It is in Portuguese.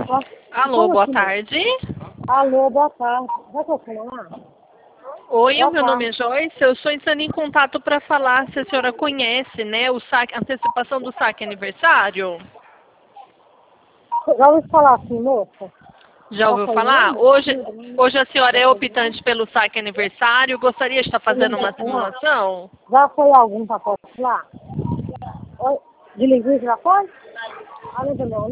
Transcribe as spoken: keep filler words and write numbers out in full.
Alô, boa tarde. Alô, boa tarde. Vai continuar? Oi, Boa o meu tarde. nome é Joyce. Eu estou entrando em contato para falar se a senhora conhece, né, o saque, a antecipação do saque aniversário. Já ouviu falar assim, moça? Já ouviu falar? Hoje, hoje a senhora é optante pelo saque aniversário. Gostaria de estar fazendo uma simulação? Já foi algum para lá? Oi, de linguiça já foi? Ah, não, não.